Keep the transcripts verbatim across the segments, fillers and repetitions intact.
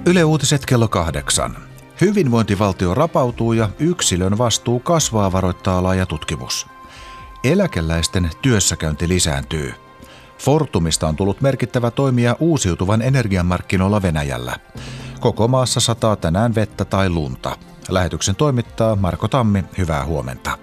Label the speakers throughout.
Speaker 1: Yle Uutiset kello kahdeksan. Hyvinvointivaltio rapautuu ja yksilön vastuu kasvaa, varoittaa laaja tutkimus. Eläkeläisten työssäkäynti lisääntyy. Fortumista on tullut merkittävä toimija uusiutuvan energian markkinoilla Venäjällä. Koko maassa sataa tänään vettä tai lunta. Lähetyksen toimittaa Marko Tammi, hyvää huomenta.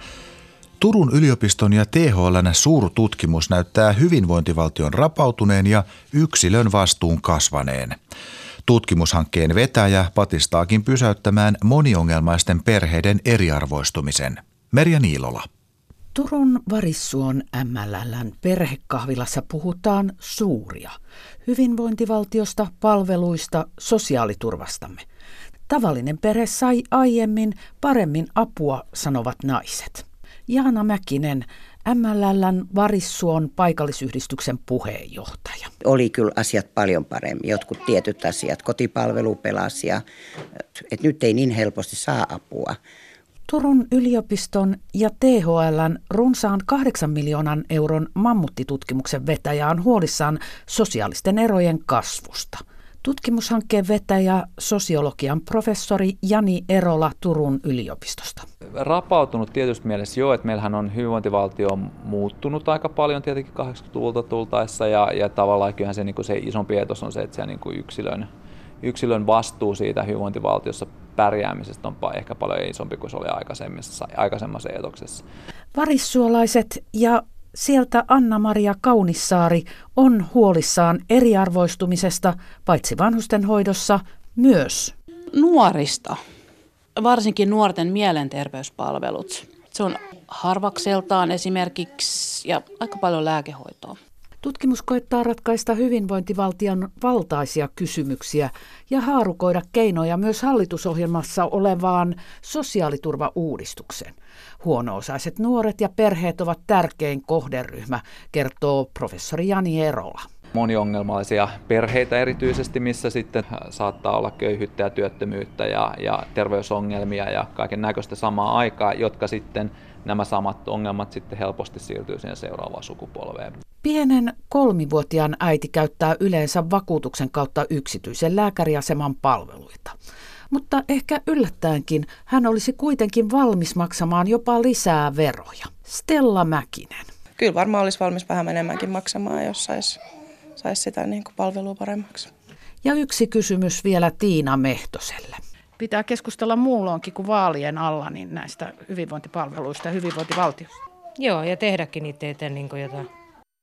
Speaker 1: Turun yliopiston ja T H L:n suurtutkimus näyttää hyvinvointivaltion rapautuneen ja yksilön vastuun kasvaneen. Tutkimushankkeen vetäjä patistaakin pysäyttämään moniongelmaisten perheiden eriarvoistumisen. Merja Niilola.
Speaker 2: Turun Varissuon M L L:n perhekahvilassa puhutaan suuria. Hyvinvointivaltiosta, palveluista, sosiaaliturvastamme. Tavallinen perhe sai aiemmin paremmin apua, sanovat naiset. Jaana Mäkinen, M L L:n Varissuon paikallisyhdistyksen puheenjohtaja.
Speaker 3: Oli kyllä asiat paljon paremmin. Jotkut tietyt asiat, kotipalvelu pelasi ja että nyt ei niin helposti saa apua.
Speaker 2: Turun yliopiston ja T H L:n runsaan kahdeksan miljoonan euron mammuttitutkimuksen vetäjä on huolissaan sosiaalisten erojen kasvusta. Tutkimushankkeen vetäjä, sosiologian professori Jani Erola Turun yliopistosta.
Speaker 4: Rapautunut tietysti mielessä jo, että meillähän on hyvinvointivaltio muuttunut aika paljon tietenkin kahdeksankymmentäluvulta tultaessa ja, ja tavallaan kyllähän se, niin kuin se isompi etos on se, että se niin kuin yksilön, yksilön vastuu siitä hyvinvointivaltiossa pärjäämisestä on ehkä paljon isompi kuin se oli aikaisemmassa, aikaisemmassa etoksessa.
Speaker 2: Varissuolaiset ja sieltä Anna-Maria Kaunissaari on huolissaan eriarvoistumisesta, paitsi vanhustenhoidossa, myös
Speaker 5: nuorista, varsinkin nuorten mielenterveyspalvelut. Se on harvakseltaan esimerkiksi ja aika paljon lääkehoitoa.
Speaker 2: Tutkimus koettaa ratkaista hyvinvointivaltion valtaisia kysymyksiä ja haarukoida keinoja myös hallitusohjelmassa olevaan sosiaaliturvauudistukseen. Huono-osaiset nuoret ja perheet ovat tärkein kohderyhmä, kertoo professori Jani Erola.
Speaker 4: Moniongelmaisia perheitä erityisesti, missä sitten saattaa olla köyhyyttä ja työttömyyttä ja, ja terveysongelmia ja kaiken näköistä samaa aikaa, jotka sitten nämä samat ongelmat sitten helposti siirtyy siihen seuraavaan sukupolveen.
Speaker 2: Pienen kolmivuotiaan äiti käyttää yleensä vakuutuksen kautta yksityisen lääkäriaseman palveluita. Mutta ehkä yllättäenkin hän olisi kuitenkin valmis maksamaan jopa lisää veroja. Stella Mäkinen.
Speaker 6: Kyllä varmaan olisi valmis vähän enemmänkin maksamaan, jos saisi sais sitä niin kuin palvelua paremmaksi.
Speaker 2: Ja yksi kysymys vielä Tiina Mehtoselle.
Speaker 7: Pitää keskustella muulloinkin kuin vaalien alla niin näistä hyvinvointipalveluista ja hyvinvointivaltiosta.
Speaker 8: Joo, ja tehdäkin niitä eteen niin kuin jotain.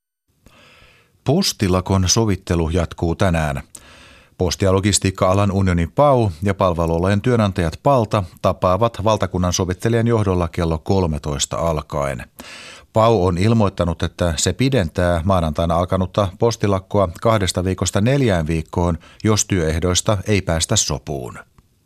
Speaker 1: Postilakon sovittelu jatkuu tänään. Posti- ja logistiikka-alan unioni P A U ja palvelualojen työnantajat Palta tapaavat valtakunnan sovittelijan johdolla kello kolmetoista alkaen. P A U on ilmoittanut, että se pidentää maanantaina alkanutta postilakkoa kahdesta viikosta neljään viikkoon, jos työehdoista ei päästä sopuun.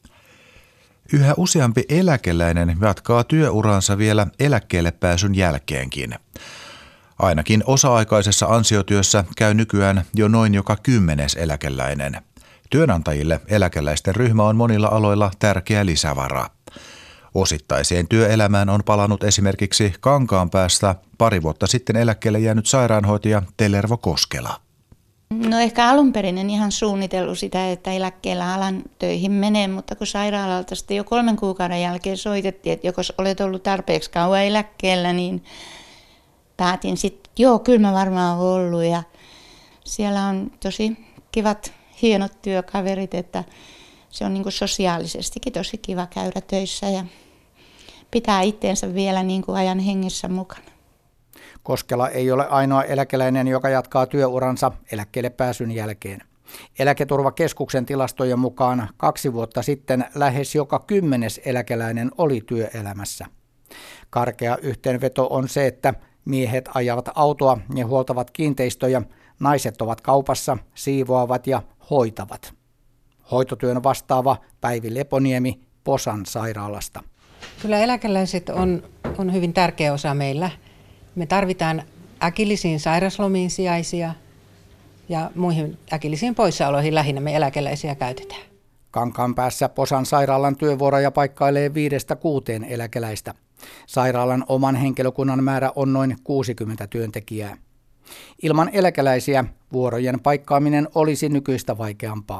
Speaker 1: Yhä useampi eläkeläinen jatkaa työuransa vielä eläkkeelle pääsyn jälkeenkin. Ainakin osa-aikaisessa ansiotyössä käy nykyään jo noin joka kymmenes eläkeläinen. Työnantajille eläkeläisten ryhmä on monilla aloilla tärkeä lisävara. Osittaiseen työelämään on palannut esimerkiksi Kankaanpäästä pari vuotta sitten eläkkeelle jäänyt sairaanhoitaja Tellervo Koskela.
Speaker 9: No ehkä alun perin en ihan suunnitellut sitä, että eläkkeellä alan töihin menee, mutta kun sairaalalta sitten jo kolmen kuukauden jälkeen soitettiin, että jos olet ollut tarpeeksi kauan eläkkeellä, niin päätin sitten, joo kyllä mä varmaan olen ollut ja siellä on tosi kivat, hienot työkaverit, että se on niin kuin sosiaalisestikin tosi kiva käydä töissä ja pitää itteensä vielä niin kuin ajan hengessä mukana.
Speaker 10: Koskela ei ole ainoa eläkeläinen, joka jatkaa työuransa eläkkeelle pääsyn jälkeen. Eläketurvakeskuksen tilastojen mukaan kaksi vuotta sitten lähes joka kymmenes eläkeläinen oli työelämässä. Karkea yhteenveto on se, että miehet ajavat autoa ja huoltavat kiinteistöjä, naiset ovat kaupassa, siivoavat ja hoitavat. Hoitotyön vastaava Päivi Leponiemi Posan sairaalasta.
Speaker 8: Kyllä eläkeläiset on, on hyvin tärkeä osa meillä. Me tarvitaan äkillisiin sairaslomiin sijaisia ja muihin äkillisiin poissaoloihin lähinnä me eläkeläisiä käytetään.
Speaker 10: Kankaanpäässä Posan sairaalan työvuoroja paikkailee viidestä kuuteen eläkeläistä. Sairaalan oman henkilökunnan määrä on noin kuusikymmentä työntekijää. Ilman eläkeläisiä vuorojen paikkaaminen olisi nykyistä vaikeampaa.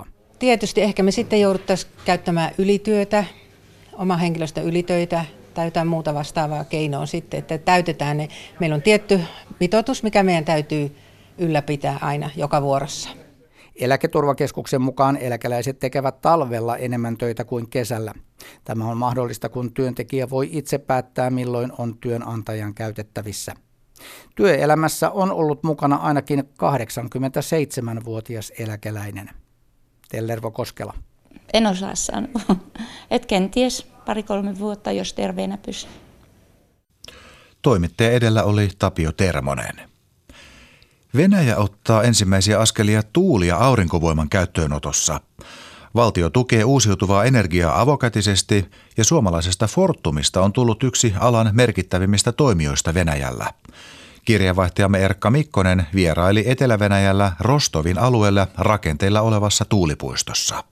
Speaker 8: tietysti ehkä me sitten jouduttaisiin käyttämään ylityötä, oma henkilöstön ylitöitä tai jotain muuta vastaavaa keinoa sitten, että täytetään ne. Meillä on tietty mitoitus, mikä meidän täytyy ylläpitää aina joka vuorossa.
Speaker 10: Eläketurvakeskuksen mukaan eläkeläiset tekevät talvella enemmän töitä kuin kesällä. Tämä on mahdollista, kun työntekijä voi itse päättää, milloin on työnantajan käytettävissä. Työelämässä on ollut mukana ainakin kahdeksankymmentäseitsemänvuotias eläkeläinen. Tellervo Koskela.
Speaker 9: En osaa sanoa. Et kenties pari-kolme vuotta, jos terveenä pysyy.
Speaker 1: Toimittaja edellä oli Tapio Termonen. Venäjä ottaa ensimmäisiä askelia tuuli- ja aurinkovoiman käyttöönotossa. Valtio tukee uusiutuvaa energiaa avokätisesti ja suomalaisesta Fortumista on tullut yksi alan merkittävimmistä toimijoista Venäjällä. Kirjeenvaihtajamme Erkka Mikkonen vieraili Etelä-Venäjällä Rostovin alueella rakenteilla olevassa tuulipuistossa.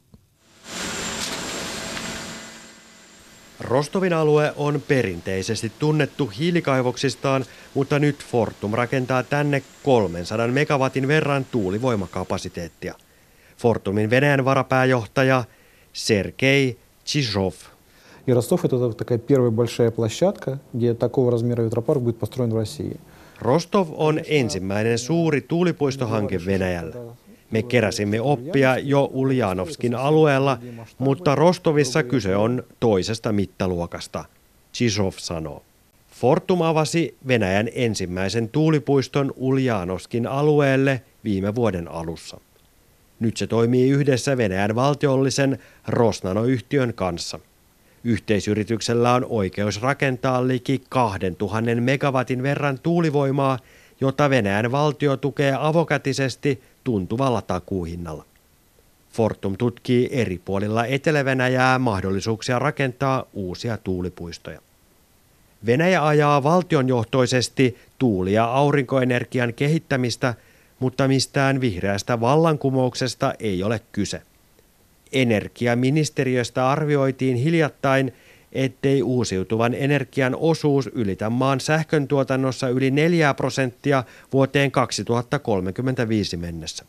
Speaker 11: Rostovin alue on perinteisesti tunnettu hiilikaivoksistaan, mutta nyt Fortum rakentaa tänne kolmensadan megawatin verran tuulivoimakapasiteettia. Fortumin Venäjän varapääjohtaja Sergei Chizhov.
Speaker 12: И Ростов — это такая первая большая площадка, где такого размера ветропарк будет построен в России.
Speaker 11: Rostov on ensimmäinen suuri tuulipuistohanke Venäjällä. Me keräsimme oppia jo Uljanovskin alueella, mutta Rostovissa kyse on toisesta mittaluokasta, Chizhov sanoo. Fortum avasi Venäjän ensimmäisen tuulipuiston Uljanovskin alueelle viime vuoden alussa. Nyt se toimii yhdessä Venäjän valtiollisen Rosnano-yhtiön kanssa. Yhteisyrityksellä on oikeus rakentaa liki kahdentuhannen megawatin verran tuulivoimaa, jota Venäjän valtio tukee avokätisesti tuntuvalla takuuhinnalla. Fortum tutkii eri puolilla Etelä-Venäjää mahdollisuuksia rakentaa uusia tuulipuistoja. Venäjä ajaa valtionjohtoisesti tuuli- ja aurinkoenergian kehittämistä, mutta mistään vihreästä vallankumouksesta ei ole kyse. Energiaministeriöstä arvioitiin hiljattain, ettei uusiutuvan energian osuus ylitä maan sähköntuotannossa yli neljä prosenttia vuoteen kaksituhattakolmekymmentäviisi mennessä.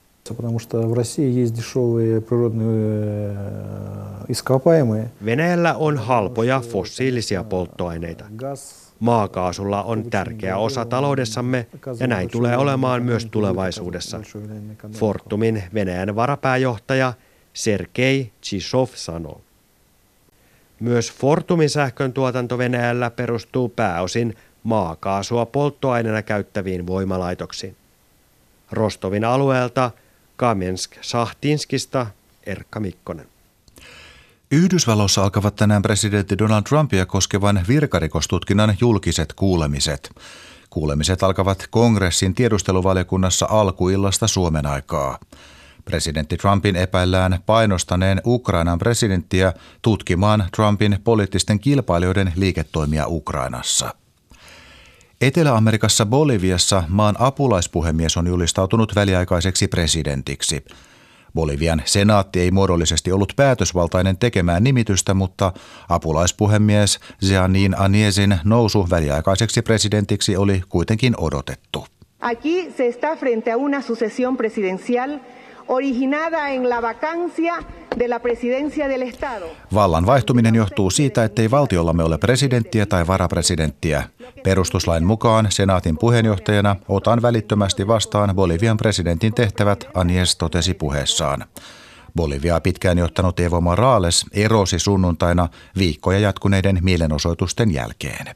Speaker 11: Venäjällä on halpoja fossiilisia polttoaineita. Maakaasulla on tärkeä osa taloudessamme ja näin tulee olemaan myös tulevaisuudessa. Fortumin Venäjän varapääjohtaja Sergei Chizhov sanoo. Myös Fortumin sähkön tuotanto Venäjällä perustuu pääosin maakaasua polttoaineena käyttäviin voimalaitoksiin. Rostovin alueelta Kamensk-Sahtinskista Erkka Mikkonen.
Speaker 1: Yhdysvalloissa alkavat tänään presidentti Donald Trumpia koskevan virkarikostutkinnan julkiset kuulemiset. Kuulemiset alkavat kongressin tiedusteluvaliokunnassa alkuillasta Suomen aikaa. Presidentti Trumpin epäillään painostaneen Ukrainan presidenttiä tutkimaan Trumpin poliittisten kilpailijoiden liiketoimia Ukrainassa. Etelä-Amerikassa Boliviassa maan apulaispuhemies on julistautunut väliaikaiseksi presidentiksi. Bolivian senaatti ei muodollisesti ollut päätösvaltainen tekemään nimitystä, mutta apulaispuhemies Jeanine Áñezin nousu väliaikaiseksi presidentiksi oli kuitenkin odotettu.
Speaker 13: Aquí se está frente a una sucesión presidencial originada en la vacancia de la presidencia del Estado.
Speaker 1: Vallan vaihtuminen johtuu siitä, ettei valtiollamme ole presidenttiä tai varapresidenttiä. Perustuslain mukaan senaatin puheenjohtajana otan välittömästi vastaan Bolivian presidentin tehtävät, Áñez totesi puheessaan. Boliviaa pitkään johtanut Evo Morales erosi sunnuntaina viikkoja jatkuneiden mielenosoitusten jälkeen.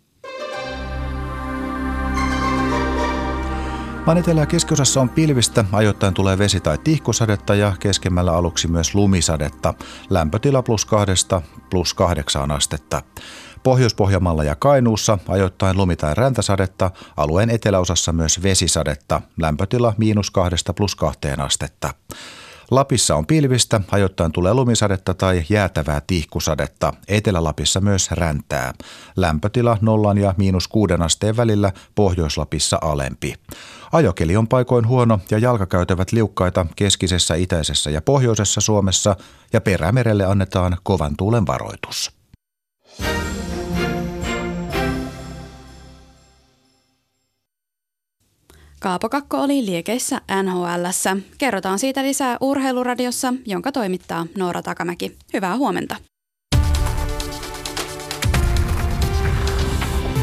Speaker 1: Maan etelä- ja keskiosassa on pilvistä, ajoittain tulee vesi- tai tihkusadetta ja keskemmällä aluksi myös lumisadetta. Lämpötila plus kahdesta plus kahdeksaan astetta. Pohjois-Pohjanmaalla ja Kainuussa ajoittain lumi- tai räntäsadetta, alueen eteläosassa myös vesisadetta. Lämpötila miinus kahdesta plus kahteen astetta. Lapissa on pilvistä, ajoittain tulee lumisadetta tai jäätävää tihkusadetta. Etelä-Lapissa myös räntää. Lämpötila nollan ja miinus kuuden asteen välillä, Pohjois-Lapissa alempi. Ajokeli on paikoin huono ja jalkakäytävät liukkaita keskisessä, itäisessä ja pohjoisessa Suomessa ja Perämerelle annetaan kovan tuulen varoitus.
Speaker 14: Kaapo Kakko oli liekeissä N H L:ssä. Kerrotaan siitä lisää Urheiluradiossa, jonka toimittaa Noora Takamäki. Hyvää huomenta.